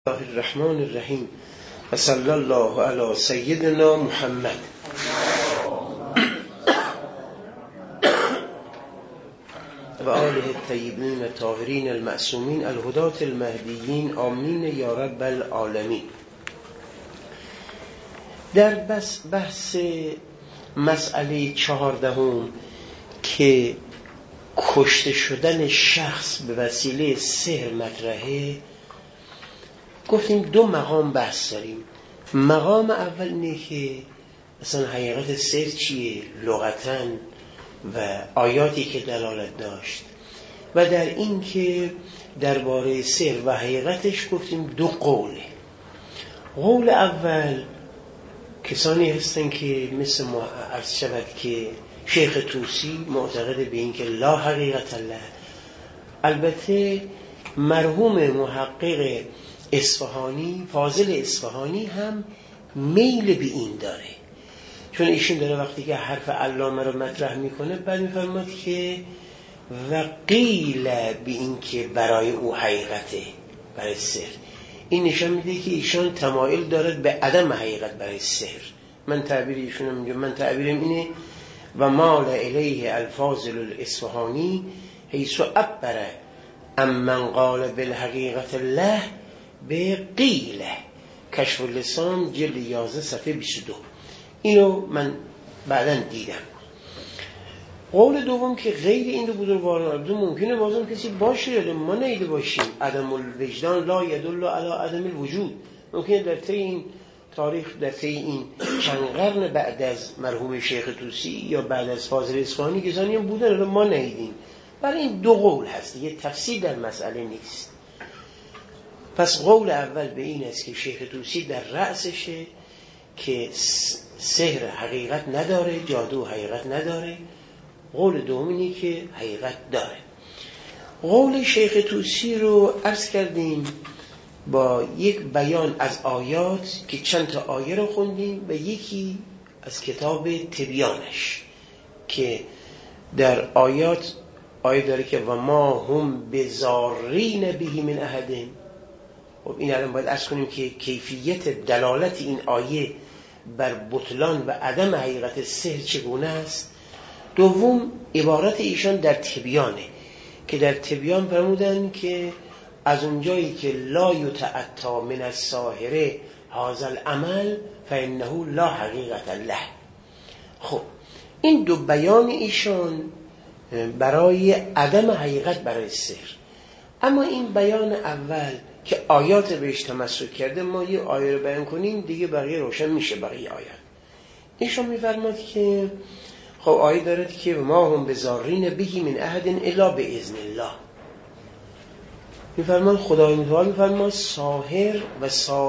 الله الرحمن الرحیم و صلی الله علی سیدنا محمد و آله الطیبین الطاهرین المعصومین الهداة المهدیین آمین یا رب العالمین. در بحث مسئله 14 که کشته شدن شخص به وسیله سحر مطرحه، گفتیم دو مقام بحث داریم. مقام اول اینه که اصلا حقیقت سحر چیه لغتاً و آیاتی که دلالت داشت، و در این که درباره سحر و حقیقتش گفتیم دو قوله. قول اول کسانی هستن که مثل ما عرض شود که شیخ طوسی معتقد به این که لا حقیقت الله. البته مرحوم محقق اصفهانی، فاضل اصفهانی هم میل به این داره، چون ایشون داره وقتی که حرف علامه رو مطرح میکنه بعد میفرماد که و قیل به این که برای او حقیقته، برای سحر. این نشان میده که ایشان تمایل دارد به عدم حقیقت برای سحر. من تعبیر ایشونم میگم، من تعبیرم اینه و مال الیه الفاضل الاصفهانی حیث عبر امن قال بالحقیقت الله به قیله کشف اللسان جلد 11 صفحه 22. اینو من بعداً دیدم. قول دوم که غیر این رو بزرگواران ممکنه بازم کسی باشه یا ما نیده باشیم. عدم الوجدان لا یدل علی عدم الوجود. ممکنه در طی این تاریخ، در طی این چند قرن بعد از مرحوم شیخ طوسی یا بعد از فاضل اصفهانی کسانی هم بودن رو ما نیدیم. برای این دو قول هست، یه تفصیل در مسئله نیست. پس قول اول به این است که شیخ طوسی در رأسشه که سحر حقیقت نداره، جادو حقیقت نداره. قول دومی که حقیقت داره. قول شیخ طوسی رو عرض کردیم با یک بیان از آیات که چند تا آیه رو خوندیم و یکی از کتاب تبیانش که در آیات آیه داره که و ما هم بزارین بهی من احد. خب این الان باید عرض کنیم که کیفیت دلالت این آیه بر بطلان و عدم حقیقت سحر چگونه است. دوم عبارت ایشان در تبیانه که در تبیان فرمودن که از اونجایی که لا یتعطا من الساحر هذا العمل فانه لا حقیقت له. خب این دو بیان ایشان برای عدم حقیقت برای سحر. اما این بیان اول که آیات بهش تمسک کرده، ما یه آیه رو بیان کنیم دیگه بقیه روشن میشه. بقیه آیات ایشان میفرماد که خب آیه دارد که ما هم بزارین بهی من احد الا باذن الله. میفرماد خدای متعال میفرماد ساحر و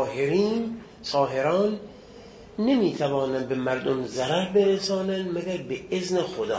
ساحران نمیتوانند به مردم ضرر برسانند مگر به اذن خدا.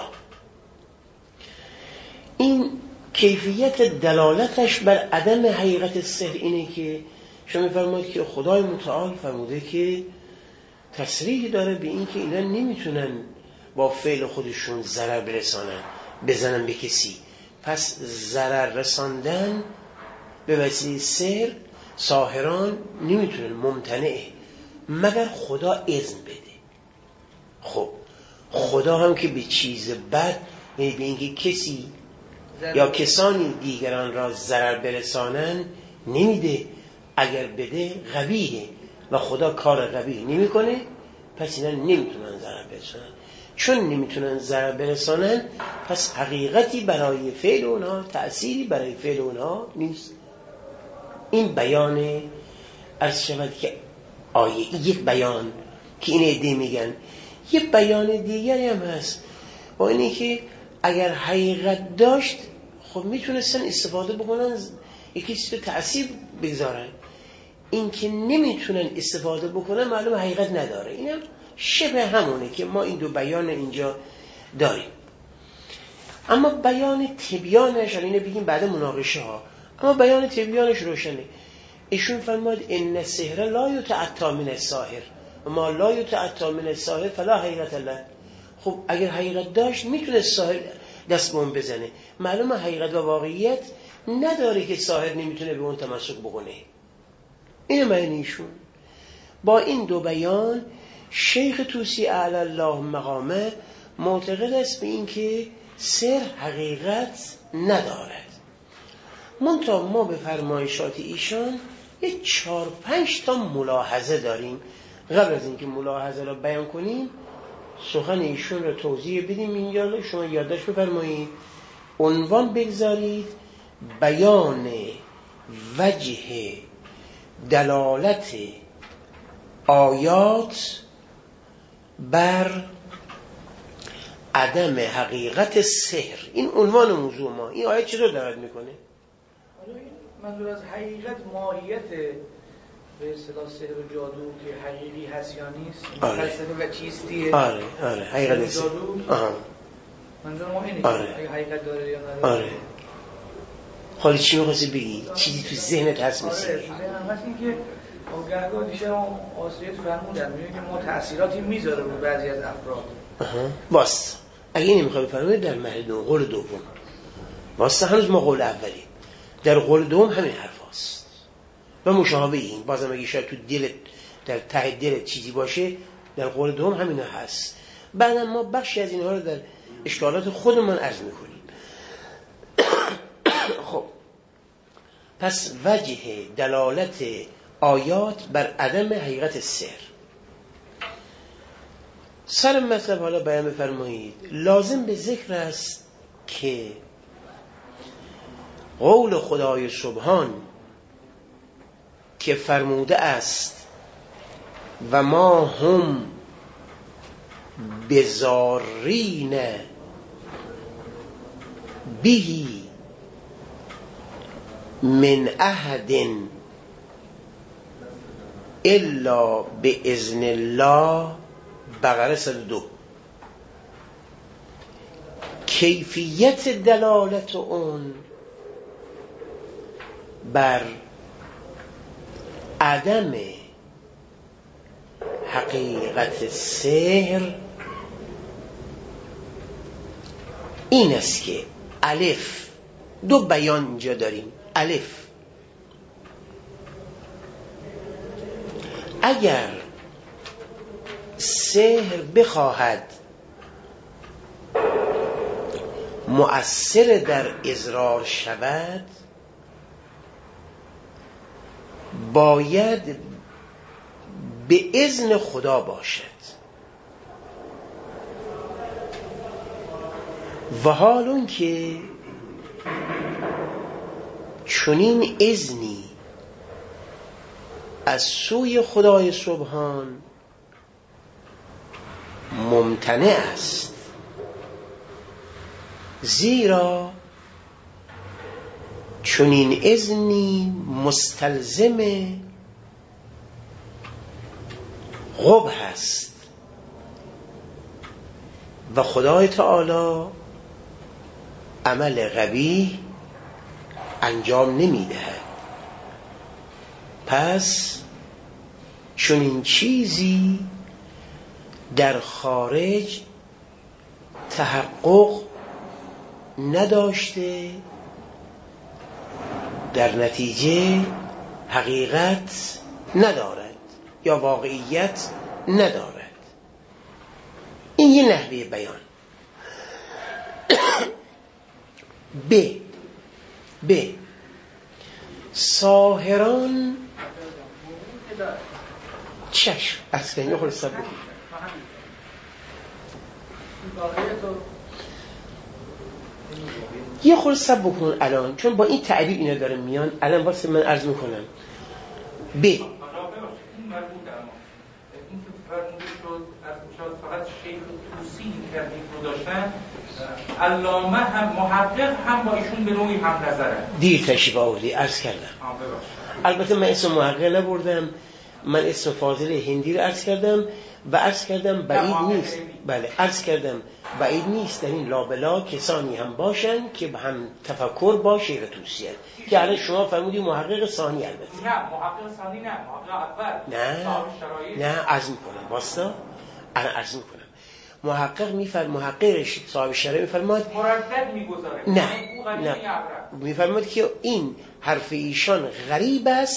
این کیفیت دلالتش بر عدم حقیقت سحر اینه که شما میفرمایید که خدای متعال فرموده که تصریح داره به این که اینا نمیتونن با فعل خودشون ضرر برسانن، بزنن به کسی. پس ضرر رساندن به وسیله سحر ساحران نمیتونن، ممتنعه مگر خدا اذن بده. خب خدا هم که به چیز بد، یعنی به اینکه کسی یا کسانی دیگران را ضرر برسانن نمیده. اگر بده قبیحه و خدا کار قبیح نمیکنه، پس اینا نمیتونن ضرر برسانن. چون نمیتونن ضرر برسانن پس حقیقتی برای فعل اونها، تأثیری برای فعل اونها نیست. این بیان عرض شود که آیه یک بیان که این عده میگن. یه بیان دیگری هم هست با اینه که اگر حقیقت داشت خب میتونستن استفاده بکنن، یکی چیز تأثیر بگذارن. این که نمیتونن استفاده بکنن معلوم حقیقت نداره. اینم شبه همونه که ما این دو بیان اینجا داریم. اما بیان تبیانش، اینو بگیم بعد مناقشه ها، اما بیان تبیانش روشنه. ایشون فرماد ان السحر لا یتعطا من الساحر و ما لا یتعطا من الساحر فلا حقیقت له. خب اگر حقیقت داشت میتونه ساحر دست به اون بزنه. معلومه حقیقت و واقعیت نداره که ساحر نمیتونه به اون تمسک بکنه. این معنی ایشون. با این دو بیان شیخ طوسی اعلی الله مقامه معتقد است به این که سحر حقیقت ندارد. منتها ما به فرمایشات ایشان یه 4-5 تا ملاحظه داریم. قبل از اینکه ملاحظه را بیان کنیم سخن ایشون را توضیح بدیم. اینجا شما یادداشت بفرمایید، عنوان بگذارید بیان وجه دلالت آیات بر عدم حقیقت سحر. این عنوان موضوع ما. این آیه چطور دعوت میکنه؟ منظور از حقیقت ماهیت به اصطلاح سحر و جادو که حقیقی هست یا نیست، فلسفه و چیستیه. آره حقیقت سحر. منظور ما اینه. آره. حقیقت داره یا نداره. آره. حالا چی می‌خواستی بگی؟ چیزی تو ذهنت هست مثل آره. مثلا اینکه گهگاه دیشه آسریت فرمودن میگه ما تأثیراتی میذاره رو بعضی از افراد. واسه اگه نمیخوای بفرمایید در محل دوم، قول دوم واسه هنوز ما قول اولی در قول دوم همین حرف هست و مشابه این. بازم اگه شاید تو دلت در ته دلت چیزی باشه در قول دوم همین هست. بعدا ما بخشی از اینها رو در اشکالات خودمون عرض میکنیم. خب پس وجه دلالت آیات بر عدم حقیقت سحر. سر مطلب حالا بیان بفرمایید. لازم به ذکر است که قول خدای سبحان که فرموده است و ما هم بزارین بهی من احد الا به اذن الله، بقره 102. کیفیت دلالت اون بر عدم حقیقت سحر این است که الف، دو بیان اینجا داریم. الف، اگر سحر بخواهد مؤثر در اضرار شود باید به اذن خدا باشد و حال اون که چنین اذنی از سوی خدای سبحان ممتنع است، زیرا چنین اذنی مستلزم قبح است و خدای تعالی عمل قبیح انجام نمیدهد. پس چنین چیزی در خارج تحقق نداشته، در نتیجه حقیقت ندارد یا واقعیت ندارد. این یه نحوه بیان. ب ساحران چشم از کنی خود سب بکن یه خود سب بکن الان، چون با این تعبیر اینا داره میان. الان واسه من عرض میکنم ب فقط شیخ طوسی که این رو داشتن، علامه هم محقق هم با ایشون به نوعی هم نظره. دیر تشریف آوردی عرض کردم. البته من اسم محقق نبردم، من اسم فاضل هندی رو عرض کردم و عرض کردم بعید نیست. بله عرض کردم بعید نیست در این لابلا کسانی هم باشن که هم تفکر با شیخ طوسی هست که الان شما فرمودی محقق ثانی. البته نه محقق ثانی نه، محقق اول. نه عرض میکنم واسطا انا عرض میکنم محقق محقق صاحب شرع میفرماد مردد میگذاره. نه میفرماد که این حرف ایشان غریب است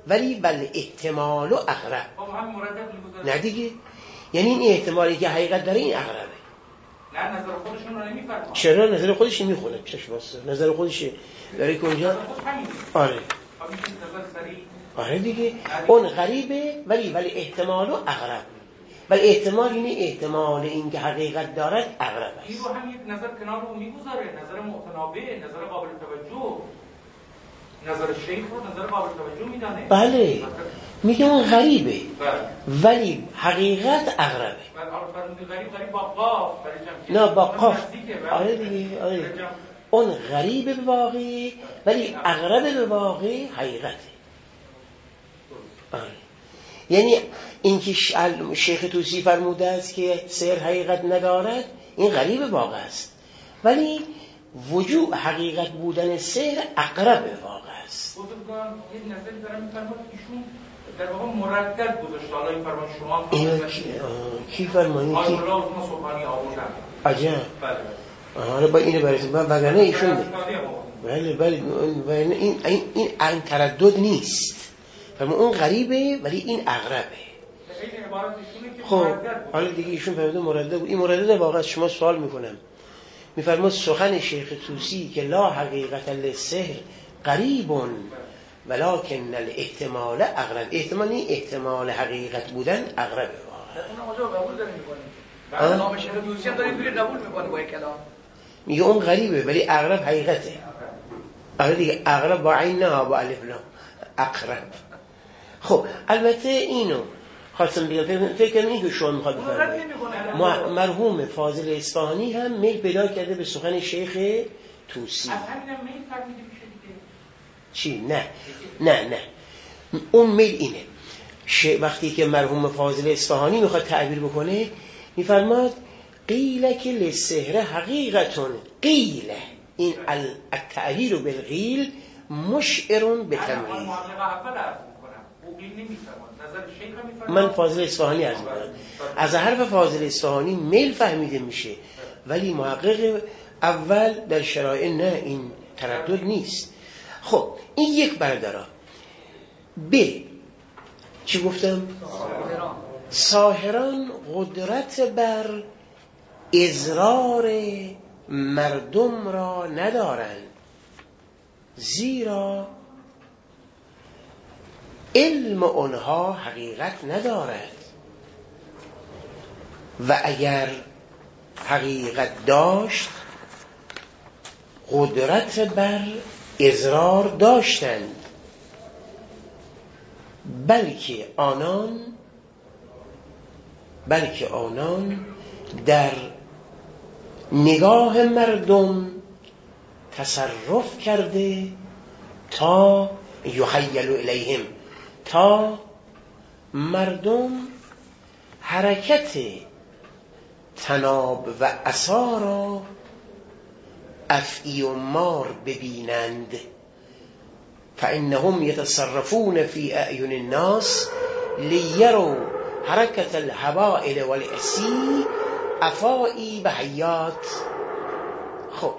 ولی بل احتمال و اقرب. نه دیگه، یعنی این احتمالی که حقیقت داره این اقربه. نه نظر خودشون رو نمیفرما. چرا نظر خودش میخونه؟ چش واسه نظر خودش داره که اونجا. آره آره دیگه، اون غریبه ولی احتمال و اقرب. ولی احتمال اینه احتمال این که حقیقت دارد اقرب است. این رو هم یک نظر کنار رو میگذاره، نظر متنابع، نظر قابل توجه، نظر شیخ رو نظر قابل توجه میدانه. بله میگه اون غریبه ولی حقیقت اقربه. غریب با قاف، نه با قاف. آره دیگه، آره. اون غریبه به واقعی ولی اقربه به واقعی حقیقته. آره. یعنی این که شیخ توسی فرموده است که سحر حقیقت ندارد، این غریب واقع است، ولی وجود حقیقت بودن سحر اقرب واقع است. بزرگان یک نظری دارم می‌فرماد ایشون در واقع مردد گذاشته. حالا این فرمان شما کی فرمانی؟ آیه الله عثمان صبحانی آوردن. عجب. بله. حالا با اینو برسیم وگرنه ایشون بله این تردد نیست. فرمان اون غریبه ولی این اقربه. خب حالا دیگه ایشون فرموده مردد بود. این مردد واقعا شما سوال میکنم. میفرماد سخن شیخ توسی که لا حقیقت للسحر قریب ولکن الاحتمال اقرب. احتمال این احتمال حقیقت بودن اقربه واقعا. اون آجا قبول داره میکنه. نام شیخ توسی هم داره اینجوری قبول میکنه با کلام. میگه اون غریبه ولی اقرب حقیقته. آره دیگه، اقرب با عین نه با الف لام، اقرب. خب البته اینو خواستم بگم، فکر کنم این که شما میخواد بفرمایید. مرحوم فاضل اصفهانی هم میل پیدا کرده به سخن شیخ توسی. از همینم میل فرمیده میشه دیگه. چی؟ نه اون میل اینه. وقتی که مرحوم فاضل اصفهانی میخواد تعبیر بکنه میفرماد قیل که للسحر حقیقتون قیل. این التعبیر بالقیل مشعر بتمریز. من فاضل اصفهانی عرض می‌کنم. از حرف فاضل اصفهانی میل فهمیده میشه، ولی محقق اول در شرایع نه، این تردد نیست. خب این یک بردارا. ب چی گفتم؟ ساحران قدرت بر اضرار مردم را ندارند، زیرا علم اونها حقیقت ندارد و اگر حقیقت داشت قدرت بر اضرار داشتند، بلکه آنان در نگاه مردم تصرف کرده تا یخیل الیهم، تا مردم حرکت تناب و عصا را افعی و مار ببینند. فانهم یتصرفون فی اعین الناس لیروا حرکت الحوائل والعصی افائی و حیات. خب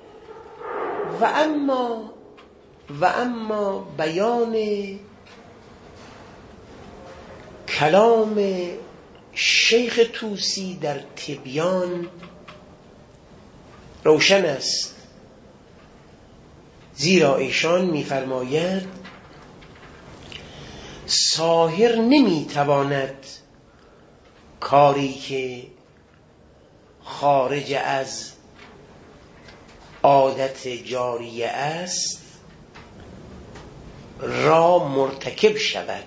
و اما بیان کلام شیخ توسی در تبیان روشن است، زیرا ایشان می‌فرماید ساحر نمی‌تواند کاری که خارج از عادت جاریه است را مرتکب شود.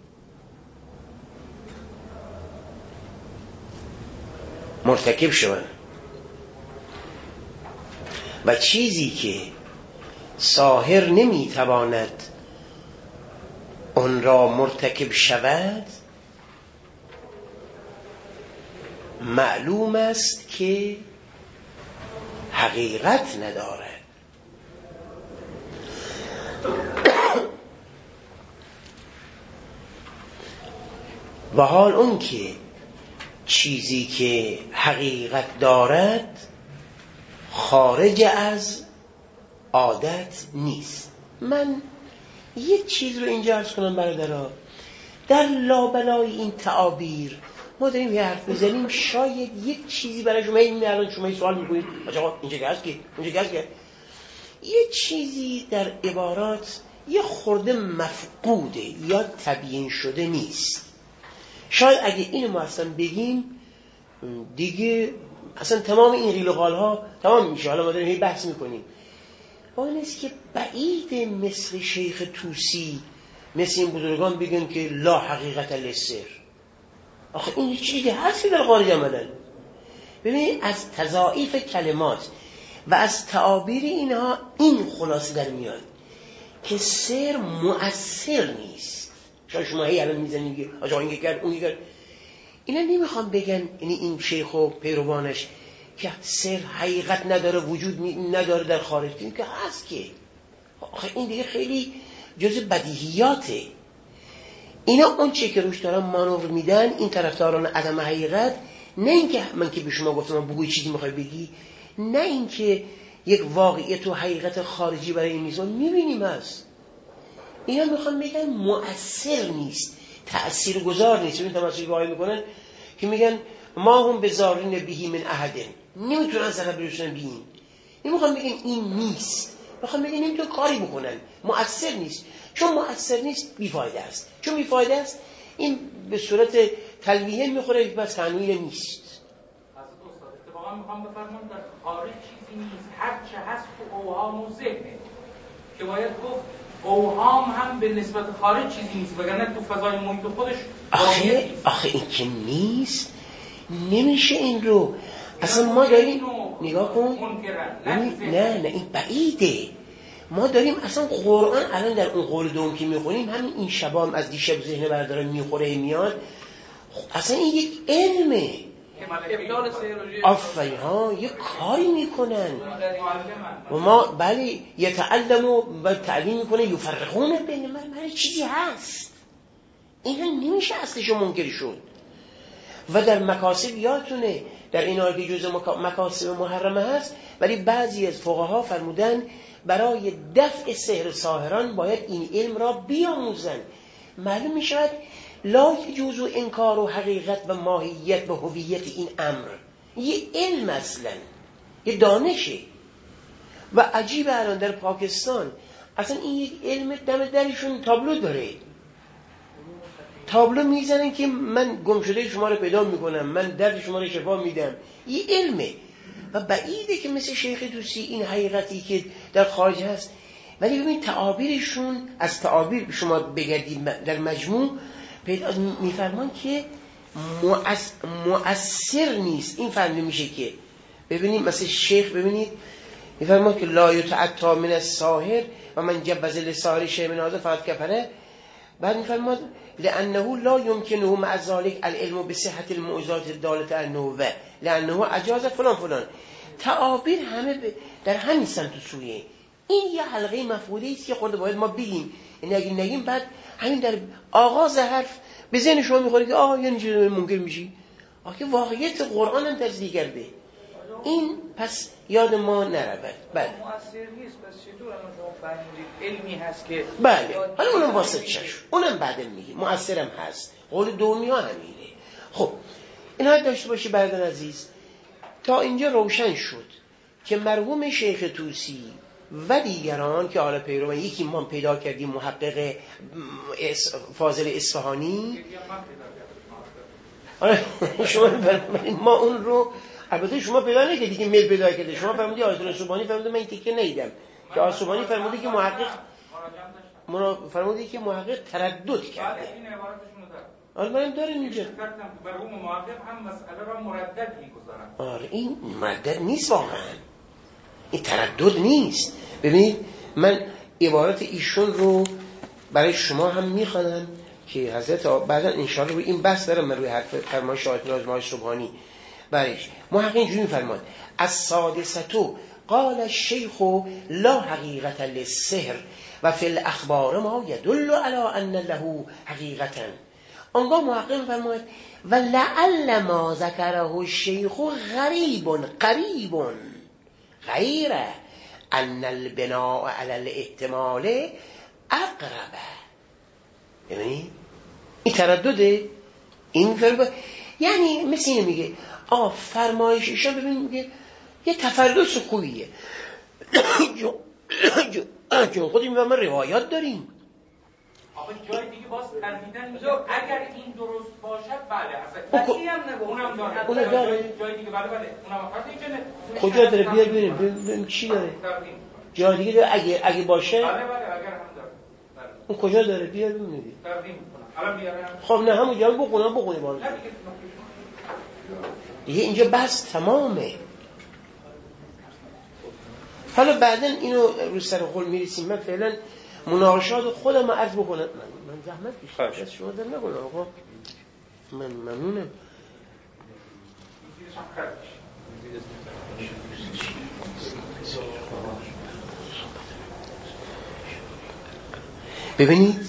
و چیزی که ساحر نمیتواند آن را مرتکب شود معلوم است که حقیقت ندارد. و حال اون که چیزی که حقیقت دارد خارج از عادت نیست. من یه چیز رو اینجا عرض کنم برادرها، در لابلای این تعابیر ما داریم یه حرف بزنیم، شاید یک چیزی برای شما این الان شما سوال میکنید آقا اینجا گرز که اونجا گرز که یه چیزی در عبارات یه خورده مفقوده یا تبیین شده نیست. شاید اگه اینو ما اصلا بگیم دیگه اصلا تمام این قیل و قال ها تمام میشه. حالا ما داریم بحث میکنیم با این است که بعید مثل شیخ طوسی مثل این بزرگان بگن که لا حقیقت للسحر. آخه این چیزی هستی در خارج عملا. ببینید از تضاعیف کلمات و از تعابیر اینها این خلاصه در میاد که سحر مؤثر نیست. شما هی الان میزنید که آقا این کرد اون کرد، اینا نمیخوام بگن یعنی این شیخ و پیروانش که سحر حقیقت نداره وجود نداره در خارج، این که هست که آخه این دیگه خیلی جز بدیهیاته. اینا اون چه که روش دارن مانور میدن این طرفداران عدم حقیقت، نه اینکه من که به شما گفتم بگوی چیزی میخوای بگی، نه اینکه یک واقعیت و حقیقت خارجی برای این میزان میبینیم هست. اینا میخوان بگن مؤثر نیست، تأثیر گذار نیست. این تمثیل واقعی میکنن که میگن ما هم به زارین بهی من احدن، نمیتونن سبب برسونن به این. نمیخوان بگن این نیست، میخوان بگن نمیتونن کاری بکنن، مؤثر نیست. چون مؤثر نیست بیفایده است، چون بیفایده است این به صورت تلویه میخوره بس تنویر نیست. اتفاقا میخوام بفرمون در خارج چیزی نیست، هر چه هست تو اوهام و ذهنه که باید گفت اوهام هم به نسبت خارج چیزی نیست، وگرنه تو فضای محیط خودش آخه این که نیست نمیشه این رو اصلا ما داریم نگاه کن. نه این بعیده. ما داریم اصلا قرآن الان در اون قول دوم که میخونیم همین این شبام از دیشب ذهن برداره میخوره میاد، اصلا این یک علمه. آفرین ها یک کاری میکنن و ما بله یتعلم و تعلیم میکنه یفرقون بین من چیزی هست. این هم نمیشه اصلشو منکر شد. و در مکاسب یادتونه در این آیه جزء مکاسب محرمه هست، ولی بعضی از فقها فرمودن برای دفع سحر ساحران باید این علم را بیاموزن. معلوم می شود لا یجوز انکار و حقیقت و ماهیت و هویت این امر، یه علم اصلا یه دانشه. و عجیب الان در پاکستان اصلا این یک علم دم درشون تابلو داره، تابلو میزنن که من گم شده شما رو پیدا میکنم، من درد شما رو شفا میدم. یه علمه و بعیده که مثل شیخ طوسی این حقیقتی که در خارج هست. ولی ببین تعابیرشون، از تعابیر شما بگردید در مجموع پیدا میفرمان که مؤثر نیست. این فهمیده میشه که ببینید مثل شیخ ببینید میفرمان که لا یتعطا من الساحر و من جبز للساحر شیء من هذا فقط کفره. بعد میفرماد لانه لا يمكنه مع ذلك العلم بصحة الموعظات الدالة على النبوة لانه اجاز فلان فلان. تعابیر همه در همین سمت و سویه. این یه حلقه مفقوده است که خود باید ما بگیم، یعنی اگه نگیم بعد همین در آغاز حرف به ذهن شما میخوره که یعنی چه ممکن میشی آخه واقعیت قرآن هم تجزیه کرده. این پس یاد ما نرود. بله مؤثر نیست. پس چطور الان شما فهمیدید علمی هست که بله حالا اونم واسه چشم اونم بعد میگه مؤثرم هست. قول دومی ها همینه. خب اینا داشته باشی برادر عزیز. تا اینجا روشن شد که مرحوم شیخ طوسی و دیگران که حالا پیروان، یکی ما پیدا کردیم محقق فاضل اصفهانی، شما ما اون رو البته شما پیدا نکردید که میل پیدا کرده. شما فرمودی آیت الله سبحانی فرموده من این تیکه نیدم که آیت سبحانی فرمودی که محقق تردد کرده. آره منم داریم اینجا برای محقق هم مسئله را مردد می‌گذارن. آره این مردد نیست واقعا، این تردد نیست. ببینید من عبارت ایشون رو برای شما هم میخوانم که حضرت بعدا انشاءالله روی این بحث دارم من روی حرف فرمایش آیت الله سبحانی برایش. محقق اینجوری میفرماد السادسة قال الشیخ لا حقیقت للسحر و فی الاخبار ما يدل على ان له حقیقتا. آنگاه محقق میفرماید و لعل ما ذکره الشیخ قریب غیر ان البناء علی الاحتمال اقربه. یعنی این تردده، این یعنی مثل اینه میگه فرمایش ایشان ببین میگه یه تفلس خوبیه چون خودی میگه ما روایات داریم. آقا جای دیگه باز تردیدن میگه اگر این درست باشد بله اصلا کسی هم نگه اونم داره جای دیگه بله اونم فرض کجا داره بیاد ببینیم چی داره جای دیگه داره اگه باشه بله اگر هم داره اون کجا داره بیاد ببینید تقدیم میکنم الان بیارم خب نه همون جا بخونه باز دیگه اینجا بس تمامه. حالا بعدن اینو رو سر قول میرسیم. من فعلا مناقشات خودم عرض بکنم. من زحمت بیشتر از شما در نکنم آقا، من ممنونم. ببینید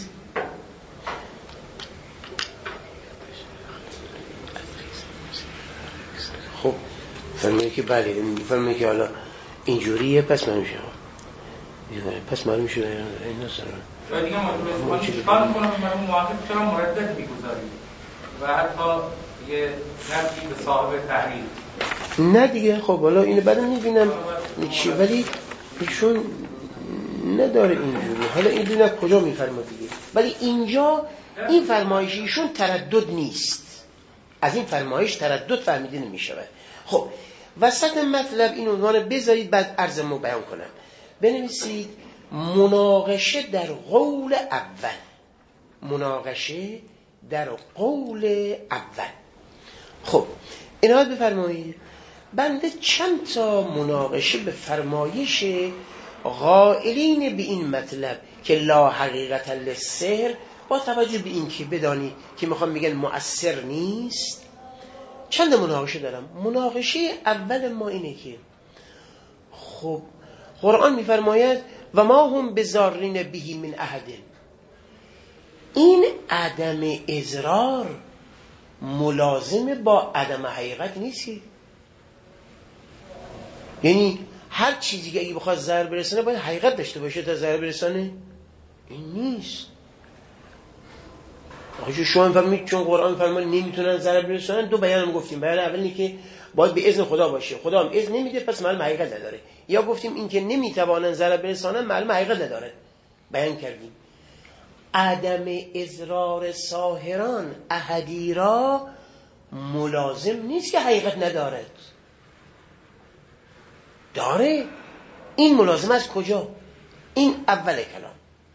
خب فرمایه که بله فرمایه که حالا اینجوریه پس معلوم شد پس معلوم شد این نصر دیگه ما چیکار می‌کنم من موافق چرا مردد می‌گذاریم و حتی یه نفی به صاحب تحریر نه دیگه. خب حالا اینو بعدا می‌بینم چی، ولی ایشون نداره اینجوری. حالا این دیگه کجا می‌فرماد دیگه، ولی اینجا این فرمایش ایشون تردد نیست. از این فرمایش تردد فهمیده نمی‌شود. خب وسط مطلب این عنوان بذارید بعد عرضمو بیان کنم. بنویسید مناقشه در قول اول. مناقشه در قول اول. خب عنایت بفرمایید بنده چند تا مناقشه به فرمایش قائلین به این مطلب که لا حقیقت للسحر با توجه به این که بدانید که میخوام میگن مؤثر نیست چند مناقشه دارم. مناقشه اول ما اینه که خب قرآن میفرماید و ما هم بزارین بهی من احد. این عدم اضرار ملازم با عدم حقیقت نیست. یعنی هر چیزی که اگه بخواد ضرر برسانه باید حقیقت داشته باشه تا ضرر برسانه. این نیست. آخه شما میفهمید چون قرآن فرمان نمیتونن ضرر برسانن دو بیان هم گفتیم. بیان اول اینه که باید به اذن خدا باشه، خدا هم اذن نمیده پس معلوم حقیقت نداره. یا گفتیم این که نمیتوانن ضرر برسانن معلوم حقیقت نداره. بیان کردیم عدم اضرار ساحران احدی را ملازم نیست که حقیقت ندارد. داره. این ملازم از کجا؟ این اول کلام.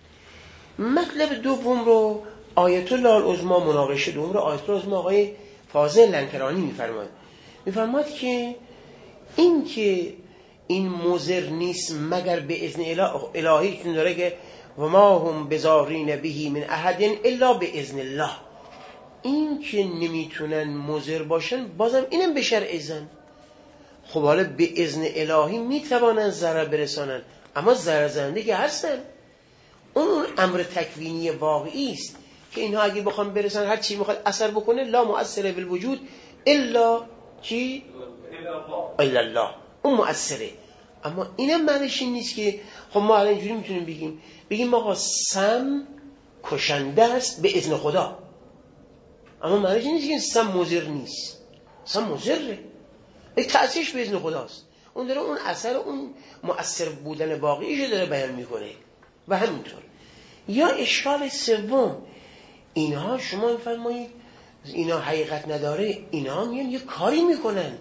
مطلب دوم رو آیت الله العظمی مناقشه دوم رو آیت الله العظمی آقای فاضل لنکرانی میفرماد که این که این مضر نیست مگر به اذن الهی که داره که و ما هم بزارین بهی من احد الا به اذن الله. این که نمیتونن مضر باشن بازم اینم به شرع اذن. خب حالا به اذن الهی میتوانن ضرر برسانن اما ضرر زننده که هستن. اون امر تکوینی واقعی است که اینها اگه بخوام برسن هر چی میخواد اثر بکنه لا مؤثر بالوجود الا چی؟ الا الله. اون مؤثره. اما اینم معنیش این نیست که خب ما الان اینجوری میتونیم بگیم آقا سم کشنده است به اذن خدا، اما معنیش این نیست که سم مضر نیست. سم مضره، یک تأثیرش به اذن خداست. اون داره اون اثر اون مؤثر بودن واقعیش داره بیان میکنه. و همینطور یا اشکال سوم اینها شما میفرمایید اینا حقیقت نداره، اینا میان یه کاری میکنن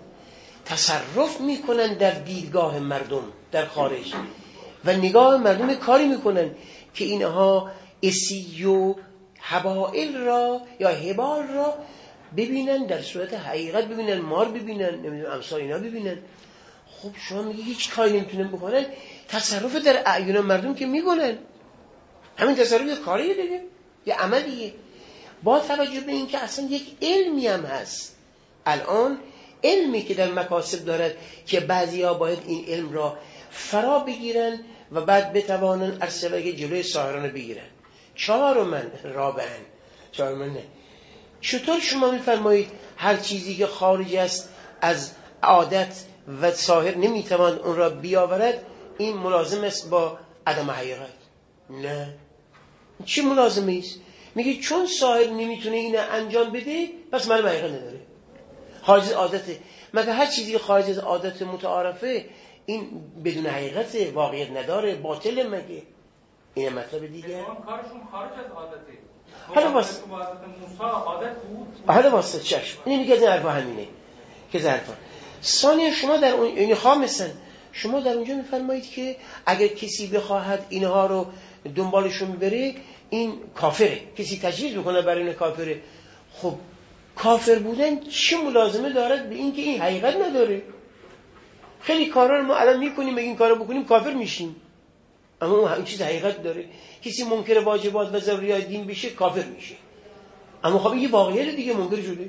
تصرف میکنن در دیدگاه مردم در خارج و نگاه مردم کاری میکنن که اینها اسی و حبائل را یا حبال را ببینن در صورت حقیقت، ببینن مار ببینن نمیدونم امثال اینا ببینن. خب شما میگی هیچ کاری نمیتونن بکنن، تصرف در اعیان مردم که میکنن. همین تصرف کاریه دیگه، یه عملیه. با توجه به این که اصلا یک علمی هم هست. الان علمی که در مکاسب دارد که بعضیا باید این علم را فرا بگیرن و بعد بتوانن ارسلگه جلوی ساحران بگیرن. چهارمن رابعن چهارمن نه. چطور شما میفرمایید هر چیزی که خارج است از عادت و ساحر نمیتوان اون را بیاورد این ملازم است با عدم حقیقت؟ نه، چی ملازمه ایست؟ میگه چون ساحر نمیتونه اینو انجام بده پس معلوم حقیقت نداره، خارج از عادته. مگه هر چیزی خارج از عادت متعارفه این بدون حقیقت واقعیت نداره، باطله مگه؟ این مطلب دیگه. کارشون خارج از عادته. حالا واسه موسی عادت بود. حالا واسه چشم. این میگه از این حرفا همینه که ظرفا. ثانیه شما در اون یعنی خامسن شما در اونجا میفرمایید که اگر کسی بخواهد اینها رو دنبالشون بره این کافره، کسی تجویز بکنه برای این کافره. خب کافر بودن چه ملازمه دارد به این که این حقیقت نداره؟ خیلی کارا رو ما الان میکنیم، اگه این کارو بکنیم کافر میشیم، اما اون چیز حقیقت داره. کسی منکر واجبات و ضروریات دین بشه کافر میشه، اما خب این یه واقعیت دیگه منکر شده.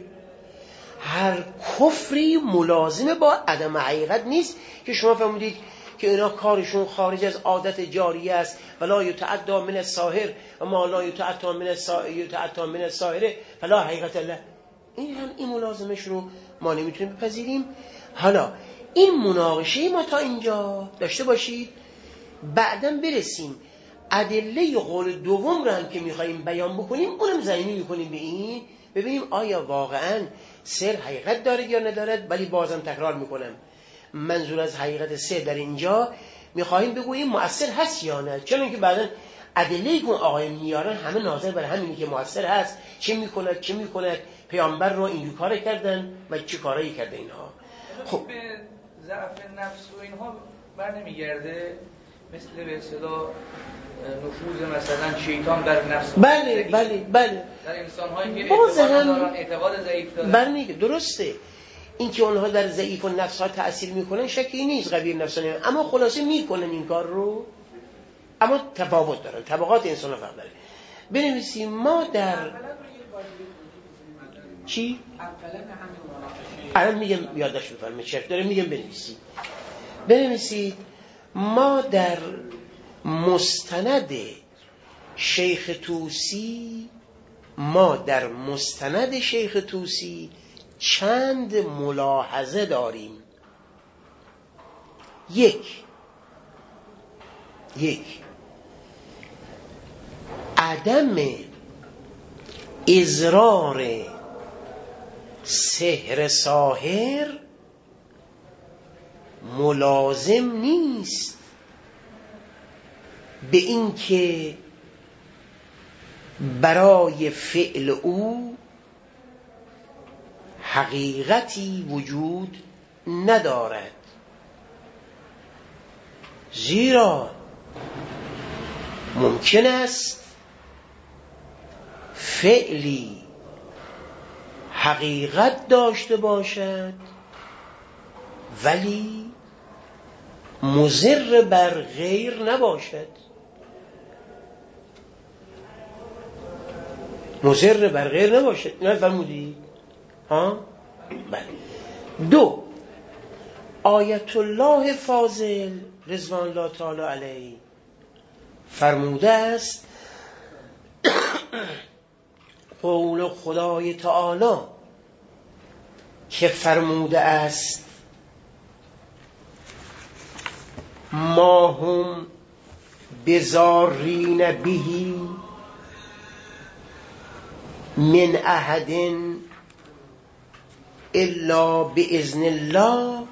هر کفری ملازمه با عدم حقیقت نیست که شما فهمیدید که اینا کارشون خارج از عادت جاریه است. ولا یتعدى من الساحر و ما لا یتعدى من الساحر فلا حقیقت له. این هم این ملازمش رو ما نمیتونیم بپذیریم. حالا این مناقشه ما تا اینجا داشته باشید، بعداً برسیم ادله قول دوم رو هم که میخواییم بیان بکنیم اونم زمینی میکنیم به این، ببینیم آیا واقعاً سر حقیقت داره یا ندارد. ولی بازم تکرار میکنم منظور از حقیقت سر در اینجا میخواهیم بگوییم مؤثر هست یا نه، چون اینکه بعداً ادله که آقای میارن همه ناظر بر همینی که مؤثر هست، چه میکند پیامبر رو اینجور کار کردن و چه کارایی کرده اینها. خب به ضعف نفس و اینها بر نمیگرده، مثل به اصطلاح نفوذ مثلا شیطان در نفس. بله در انسان‌هایی که اعتقاد ضعیف دارن. بله درسته، این که اونها در ضعیف و نفس ها تأثیر میکنن شکی نیست، قوی نفسانه، اما خلاصه میکنن این کار رو، اما تفاوت دارن، طبقات انسان ها فرق داره. بنویسیم ما در چی؟ الان میگم یادداشت بفرمایید، شرط داره میگم بنویسید ما در مستند شیخ طوسی چند ملاحظه داریم. یک عدم اضرار سحر ساحر ملازم نیست به این که برای فعل او حقیقتی وجود ندارد، زیرا ممکن است فعلی حقیقت داشته باشد ولی مضر بر غیر نباشد. نه فرمودید؟ ها؟ بله. دو، آیت الله فاضل رضوان الله تعالی علیه فرموده است قول خدای تعالی که فرموده است ما هم بزارین بهی من احد الا باذن الله،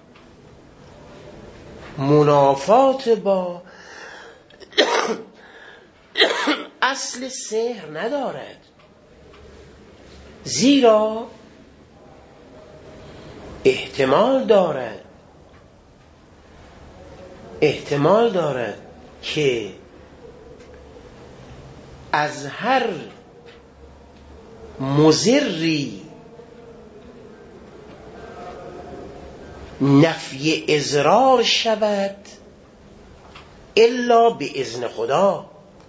منافات با اصل سحر ندارد، زیرا احتمال دارد که از هر مضری نفی اضرار شود الا به اذن خدا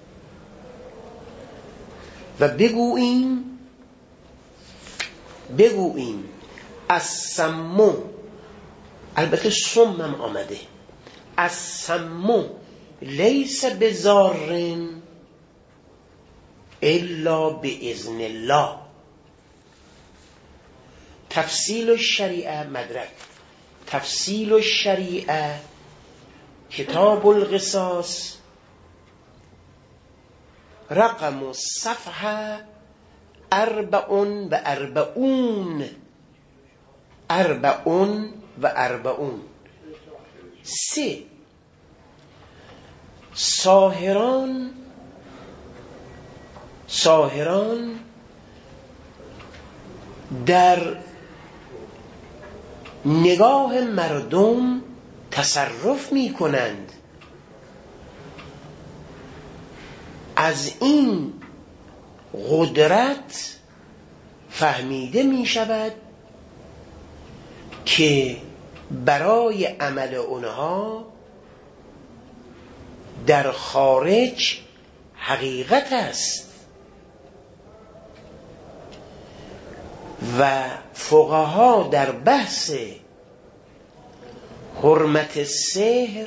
و بگوییم السمو، البته سمم آمده، السمو لیس بضار الا باذن الله. تفصیل الشریعه مدرک، تفصیل الشریعه کتاب القصاص رقم صفحه 44 44 3. ساحران در نگاه مردم تصرف می کنند. از این قدرت فهمیده می شود که برای عمل اونها در خارج حقیقت است و فقها در بحث حرمت سحر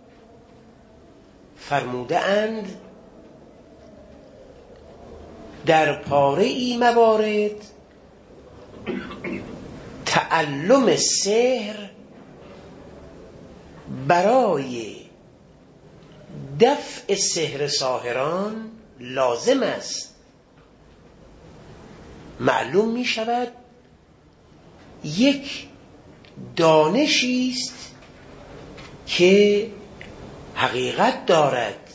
فرموده اند در پاره ای موارد تعلم سحر برای دفع سحر ساحران لازم است. معلوم می شود یک دانشی است که حقیقت دارد.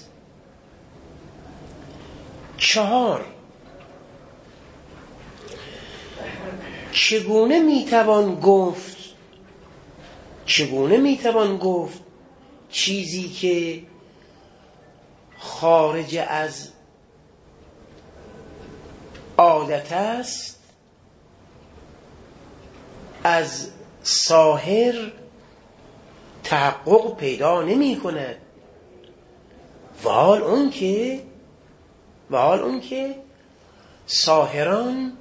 4. چگونه میتوان گفت چیزی که خارج از عادت است از ساحر تحقق پیدا نمی کند و حال اون که ساحران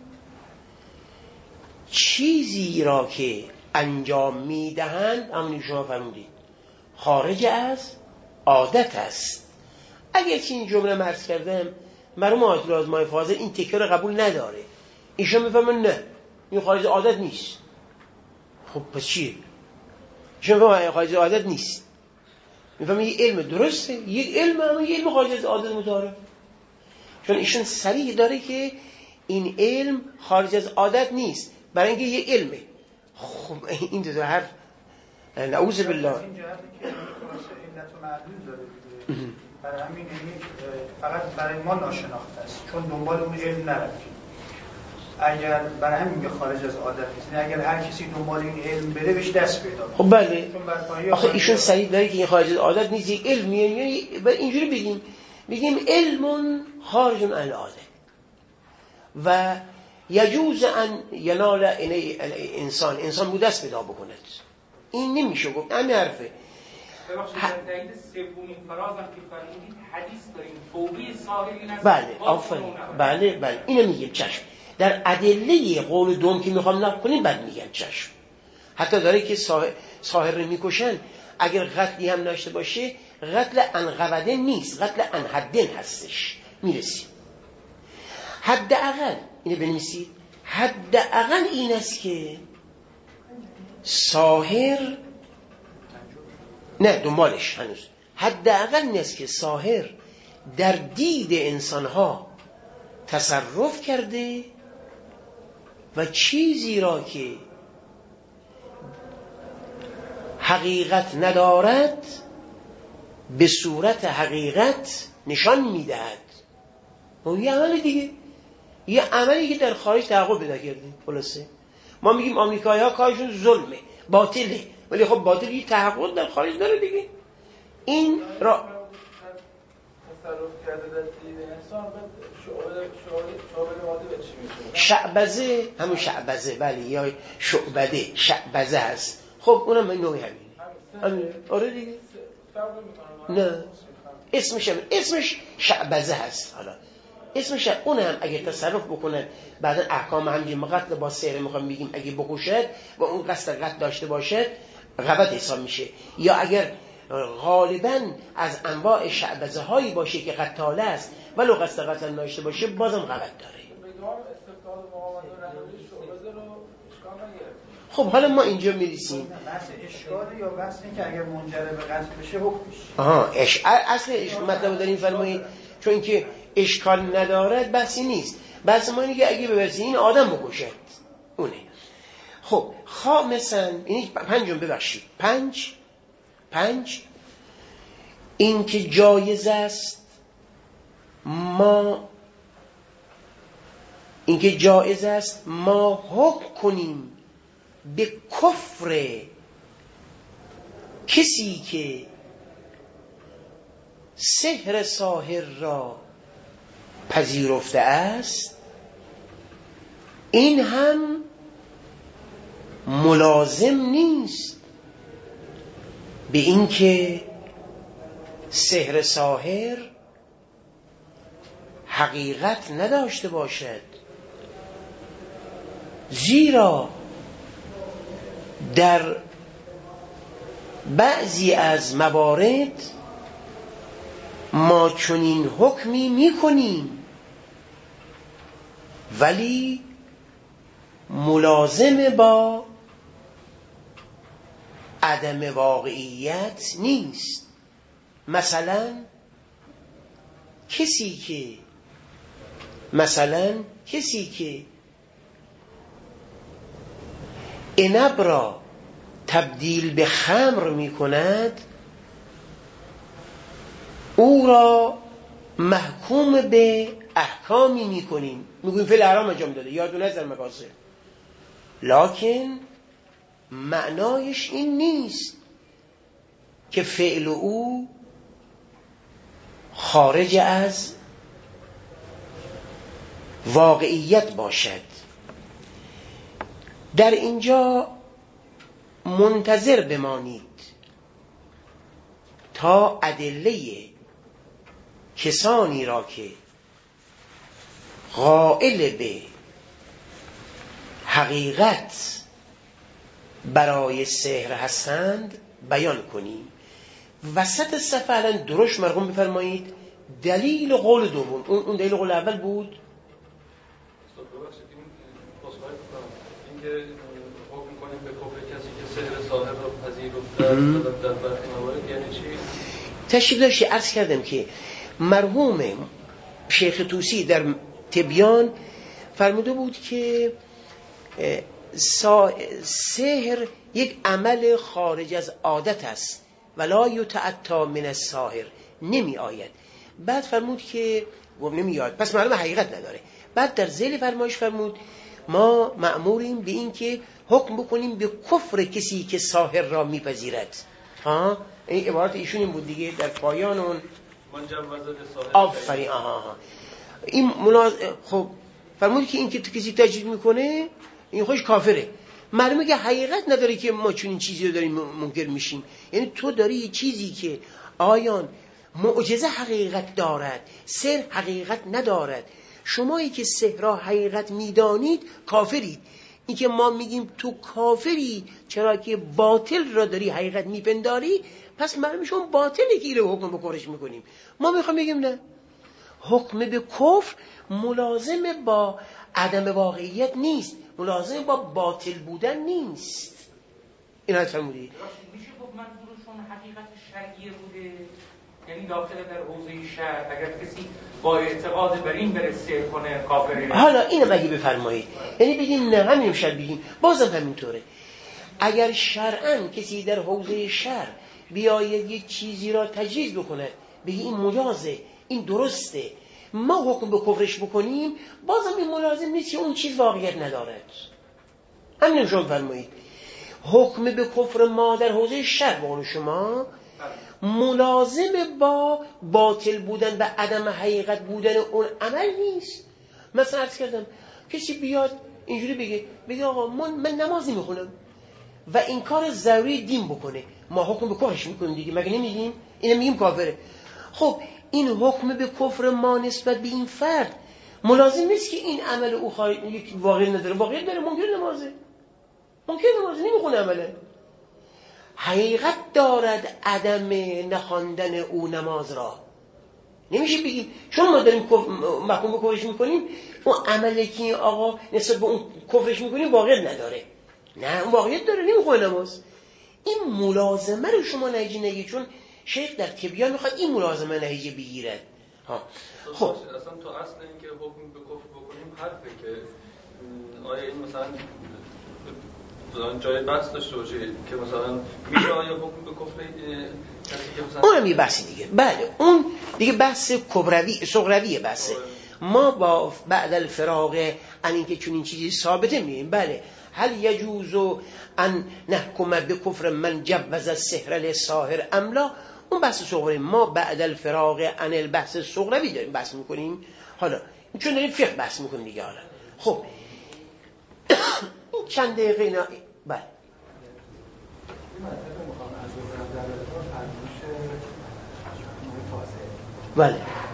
چیزی را که انجام می دهند همونی شما فرمودید خارج از عادت است. اگر که این جمله مرز کردم مرحوم آیت الله فاضل این تکرار قبول نداره، ایشون میفهمن نه این خارج عادت نیست. خب پس چیه؟ ایشون میفهمن خارج عادت نیست، میفهمن یه علم درسته، یک علم اما یه علم خارج از عادت متعارف. چون ایشون صریح داره که این علم خارج از عادت نیست برای اینکه یه علمه. خب این دو حرف نعوذ بالله این جهتی که علت و معلول داره دیگه. برای همین فقط برای ما ناشناخته است چون دنبال اون علم نرفتیم. اگر برای همین خارج از عادت نیست، اگر هر کسی دنبال این علم بره بهش دست پیدا کنه. خب بله، آخه ایشون صریح داره که این خارج از عادت نیست، یک علمیه. یعنی اینجوری بگیم علم خارج عن العاده و یجوز ان ینال انسان بود دست پیدا بکند. این نمیشه گفت، همین حرفه. ببخشید در تایید سومین فراز هم که فرمودید حدیث داریم توبه ساحرین است. بله آفرین، بله اینو میگیم چشم. در ادله قول دوم که میخوام نقل کنیم بعد میگن چشم. حتی داره که ساحر رو میکشن اگر قتلی هم نشته باشه قتل انقبده نیست، قتل انحدن هستش. میرسیم حداقل اینو بنویسید، حداقل این است که ساحر نه دنبالش هنوز حداقل این است که ساحر در دید انسانها تصرف کرده و چیزی را که حقیقت ندارد به صورت حقیقت نشان میدهد. یه عمل دیگه، یه عملی که در خارج تحقق پیدا کرده. خلاصه ما میگیم آمریکایی ها کارشون ظلمه، باطله، ولی خب باطل یه تحقق در خارج داره دیگه. این را تصرف کرده در دید انسان شعبه ماده به چی میشه؟ شعبزه، همون شعبزه ولی یا شعبده، شعبزه هست. خب اونم نوعی همینه. آره دیگه. نه اسمش شعبزه هست. حالا اسمش اونم اگه تصرف بکنه بعدا احکام همین قتل با سحر میخوام بگیم اگه بکشد و اون قصد قتل داشته باشد غبط حساب میشه. یا اگر غالباً از انواع شعبزه هایی باشه که قتاله است ولو قصد قتل داشته باشه بازم غبط داره. خب حالا ما اینجا میرسیم بحث اشکال یا بحث این که اگر منجر به قتل بشه حکمش. اصل مطلب داریم فرمایید چون اینکه اشکال ندارد بحثی نیست. بحث ما اینه که اگه ببرسی این آدم بکشد اونه. خب خامساً یعنی پنجم ببخشید پنج این که جایز است ما حکم کنیم به کفر کسی که سحر ساحر را پذیرفته است، این هم ملازم نیست به این که سحر ساحر حقیقت نداشته باشد، زیرا در بعضی از موارد ما چنین حکمی میکنیم ولی ملازم با عدم واقعیت نیست. مثلا کسی که عنب را تبدیل به خمر می کند او را محکوم به احکامی می کنیم، میگویم فعل حرام انجام داده، یادون از در مقاصد، لکن معنایش این نیست که فعل او خارج از واقعیت باشد. در اینجا منتظر بمانید تا ادله کسانی را که قائل به حقیقت برای سحر هستند بیان کنیم. وسط صفحه الان درشت مرقوم بفرمایید دلیل قول دوم. اون دلیل قول اول بود اینکه حکم کنیم به کفر کسی که سحر ساحر را پذیرفته در برخی موارد یعنی چی؟ تشریف داشتی عرض کردم که مرحوم شیخ طوسی در تبیان فرموده بود که سحر یک عمل خارج از عادت است ولا یتعطی من الساحر، نمی آید. بعد فرمود که نمی آید پس معلوم حقیقت نداره. بعد در ذیل فرمایش فرمود ما مأموریم به این که حکم بکنیم به کفر کسی که ساحر را میپذیرد. این عبارت ایشون این بود دیگه در پایان اون آفرین. این خب فرمود که این که کسی تجدید میکنه این خوش کافره. معلومه که حقیقت نداره که ما چون این چیزی رو داریم منکر میشیم. یعنی تو داری یه چیزی که آیان معجزه حقیقت دارد، سحر حقیقت ندارد، شمایی که سحر را حقیقت میدانید کافرید. این که ما میگیم تو کافری چرا که باطل را داری حقیقت میپنداری، پس معلومه شما باطله که اینو حکم به کفرش میکنیم. ما میخوام بگیم نه، حکم به کفر ملازم با عدم واقعیت نیست، ملازم با باطل بودن نیست. این ها فرمودی میشه گفت منظورشون حقیقت شرعیه بوده، یعنی داخل در حوزه شرع اگر کسی با اعتقاد بر این بره سحر کنه کافره. حالا اینو مگه بفرمایید، یعنی بگیم نه همین شرط بگیم بازم همینطوره. اگر شرعاً کسی در حوزه شرع بیاید یک چیزی را تجویز بکنه بگی این مجازه، این درسته، ما حکم به کفرش بکنیم، بازم این ملازم نیست که اون چیز واقعیت ندارد. همین شما فرمایید حکم به کفر ما در حوزه شرع بقول شما ملازم با باطل بودن و عدم حقیقت بودن اون عمل نیست. مثلا عرض کردم کسی بیاد اینجوری بگه آقا من نماز نمیخونم و این کار ضروری دین بکنه، ما حکم به کفرش میکنیم دیگه، مگه نمیگیم؟ اینو میگیم کافره. خب این حکم به کفر ما نسبت به این فرد ملازم نیست که این عمل او یک واقعی نداره، واقعی داره، ممکن نمازه نمیخونه، عمله حقیقت دارد عدم نخواندن او نماز را. نمیشه بگی چون ما داریم محکوم به کفرش میکنیم اون عملی که آقا نسبت به اون کفرش میکنیم واقعیت نداره. نه اون واقعیت داره، نمیخونه نماز. این ملازمه رو شما نهیجه نگید، چون شیخ در تبیان میخواد این ملازمه نهیجه بگیرد. خب اصلا تو اصل این که حکم به کفر بکنیم حرفه که آیا این مثلا جای بحث داشته باشه که مثلا میشه آیا حکم به کفر کسی که مثلا اونم یه بحثی دیگه. بله اون دیگه بحث کبروی صغروی بحثه. ما با بعد الفراغ ان اینکه چون این چیزی ثابته میگیم بله هل یجوز ان نحکم بکفر من جوز السحر للساحر ام لا، اون بحث صغروی. ما بعد الفراغ ان البحث صغروی داریم بحث میکنیم. حالا چون داریم فقه بحث میکنیم دیگه. حالا خب این چند دقیقه اینا بله بله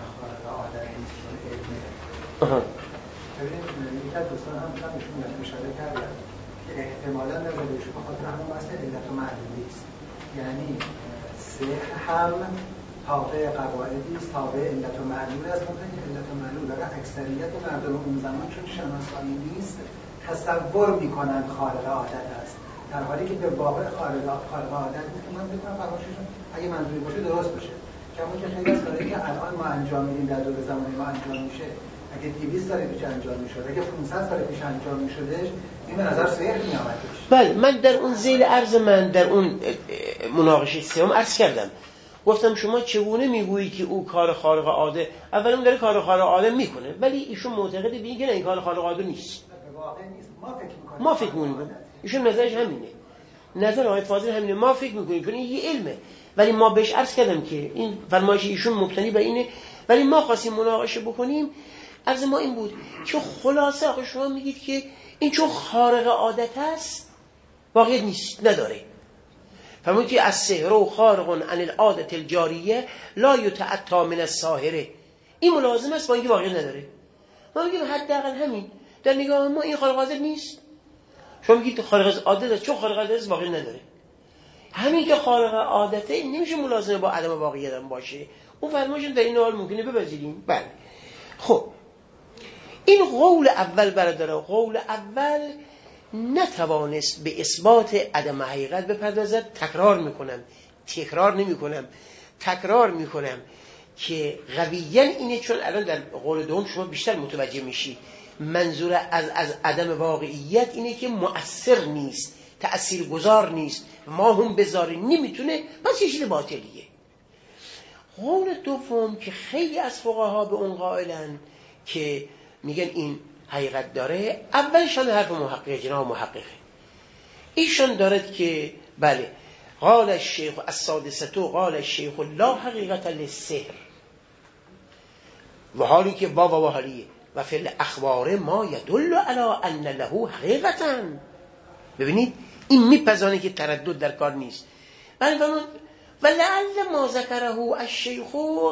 یک از دوستان هم اشاره کردن که احتمالاً نظرش به خاطر همون بحث علت و معلولی است، یعنی سحر هم تابع قواعدی است، تابع علت و معلول است. ممکنه علت و معلول برای اکثریت مردم اون زمان چون شناسایی نیست تصور میکنن خارق عادت است، در حالی که به واقع خارق عادت نیست. من فکر کنم فرمایششون اگه منظوری باشه درست باشه، کما که خیلی از کارهایی که الان ما انجام میدیم در دور زمانی ما انجام میشه اگه 200 سال پیش انجام میشد، اگه 500 سال پیش انجام میشدش این به نظر سحر میامدش. بله من در اون ذیل عرض من در اون مناقشه سوم عرض کردم، گفتم شما چگونه میگویی که او کار خارق عاده، اولا اون داره کار خارق عاده میکنه ولی ایشون معتقده به اینکه نه این کار خارق عاده نیست. به واقع نیست. ما فکر میکنیم ایشون نظرش همینه، نظر آقای فاضل همینه، ما فکر میکنیم چون این یه علمه. ولی ما بهش عرض کردم که این فرمایش ایشون مبتنی بر اینه، ولی ما خواستیم مناقشه بکنیم. عرض ما این بود که خلاصه آقا شما میگید که این چون خارق عادت است واقعیت نیست، نداره. فرمودید که السحر خارق عن العادة الجاریه لا یتعطی من الساحره، این ملازم است با اینکه واقعیت نداره. ما میگیم حداقل همین در نگاه ما این خارق عادت نیست. شما میگید خارق عادت است، چون خارق عادت است واقعیت نداره. همین که خارق عادته نمیشه ملازمه با عدم واقعیت هم باشه. اون فرمایشون در این حال ممکنه بپذیریم. بله خب این قول اول برادر، قول اول نتوانست به اثبات عدم حقیقت بپردازد. تکرار میکنم که قویاً اینه، چون الان در قول دوم شما بیشتر متوجه میشی منظور از عدم واقعیت اینه که مؤثر نیست، تأثیرگذار نیست، ما هم بذاری نمیتونه، پس یه چیز باطلیه. قول دوم که خیلی از فقها به اون قائلن که میگن این حقیقت داره، اولشان حرف محقق جناب محققه، ایشان دارد که بله قال الشیخ السادسه قال الشیخ لا حقیقت للسحر، و حالی که با حالیه و فی الاخبار ما یدل علی ان له حقیقتا. ببینید این میپذانه که تردد در کار نیست. بله ولعل ما ذکره الشیخ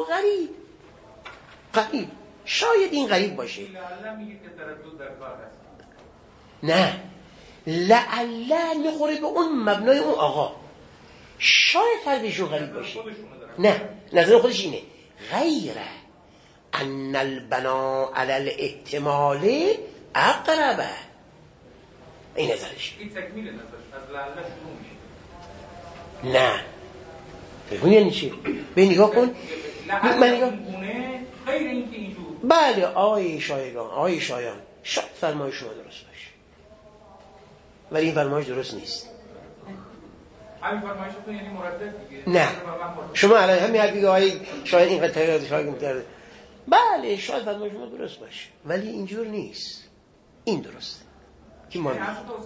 غریب، شاید این غریب باشه. لعل میگه که تردد در کار هست. نه لعل میخوره به اون مبنای اون آقا، شاید حرفشون غریب باشه. نه نظر خودش اینه غیره ان البنا علی الاحتمال اقربه، این نظرش. این تکمیل نظرش از لعل شروع میشه. نه بگون یعنی چی؟ به نگاه کن من نگاه غیر این که اینجور. بله آقای شایان شاید فرمایش شما درست باشه ولی این فرمایش درست نیست. همین فرمایشتون یعنی مردد دیگه. نه شما الان همین حرفی که آقای شایان اینقدر تغییر شایان کرده، بله شاید فرمایش شما درست باشه ولی اینجور نیست، این درسته که ما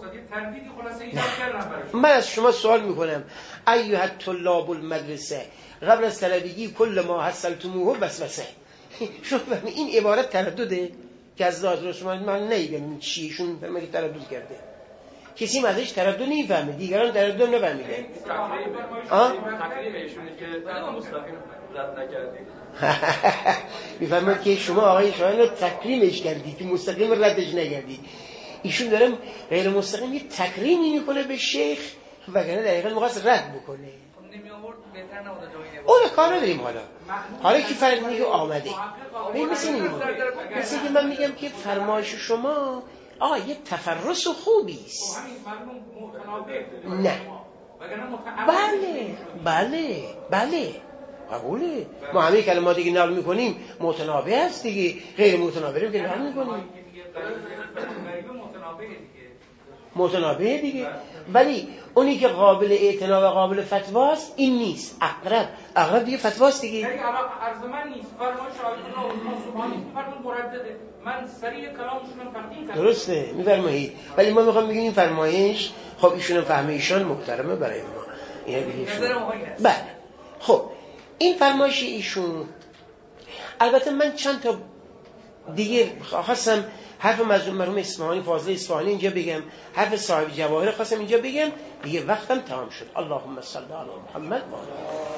من از شما سوال میکنم ایها الطلاب المدرسه قبل از طلبگی کل ما حصلتموه وسوسه، شما این عبارت تردده که از ذات شما من نمیدونم چی شون فرمایش تردد کرده، کسی ازش تردد نمیفهمه، دیگران تردد نفهمیدن. تقریر ایشونه که مستقیم رد نکردید. میفهمه که شما آقای شایان رو تکریمش کردید که مستقیم ردش نکردید. ایشون داره غیر مستقیم یه تکریمی میکنه به شیخ وگرنه دقیقاً می‌خواست رد بکنه. اون کار نداریم. حالا که فرق میگه آمده مثل که من میگم که فرمایش شما یه تفرس خوبی است. نه قبوله. ما همه کلماتی که نقل میکنیم متنابه است دیگه، غیر متنابه که نقل میکنیم متنابه دیگه. ولی اونی که قابل اعتنا و قابل فتواست این نیست. اقرب دیگه فتواست دیگه. یعنی عرض من نیست، فرمایش آیت‌الله سبحانی میفرمایند مردده، من سریع کلامشون تقدیم کردم. درسته میفرمایید، ولی ما میخوام بگیم این فرمایش خب ایشون فهم ایشان محترمه برای ما. بله. خب این فرمایش ایشون، البته من چند تا دیگه خواستم حرف مرحوم اصفهانی، فاضل اصفهانی اینجا بگم، حرف صاحب جواهر خواستم اینجا بگم دیگه، وقتم تمام شد. اللهم صل علی محمد و